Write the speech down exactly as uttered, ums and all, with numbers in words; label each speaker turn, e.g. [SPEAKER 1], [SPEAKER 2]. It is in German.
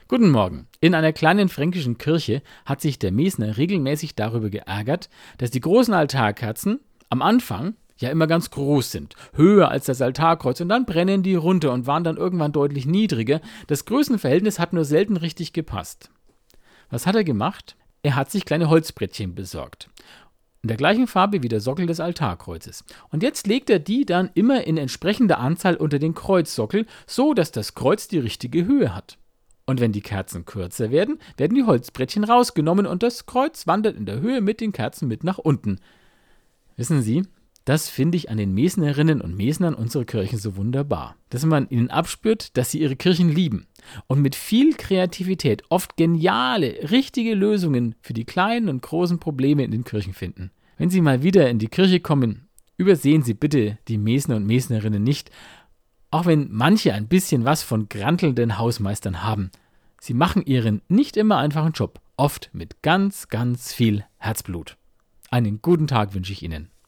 [SPEAKER 1] Guten Morgen. In einer kleinen fränkischen Kirche hat sich der Mesner regelmäßig darüber geärgert, dass die großen Altarkerzen am Anfang ja immer ganz groß sind, höher als das Altarkreuz, und dann brennen die runter und waren dann irgendwann deutlich niedriger. Das Größenverhältnis hat nur selten richtig gepasst. Was hat er gemacht? Er hat sich kleine Holzbrettchen besorgt. In der gleichen Farbe wie der Sockel des Altarkreuzes. Und jetzt legt er die dann immer in entsprechender Anzahl unter den Kreuzsockel, so dass das Kreuz die richtige Höhe hat. Und wenn die Kerzen kürzer werden, werden die Holzbrettchen rausgenommen und das Kreuz wandert in der Höhe mit den Kerzen mit nach unten. Wissen Sie, das finde ich an den Mesnerinnen und Mesnern unserer Kirchen so wunderbar, dass man ihnen abspürt, dass sie ihre Kirchen lieben und mit viel Kreativität oft geniale, richtige Lösungen für die kleinen und großen Probleme in den Kirchen finden. Wenn Sie mal wieder in die Kirche kommen, übersehen Sie bitte die Mesner und Mesnerinnen nicht, auch wenn manche ein bisschen was von grantelnden Hausmeistern haben. Sie machen ihren nicht immer einfachen Job, oft mit ganz, ganz viel Herzblut. Einen guten Tag wünsche ich Ihnen.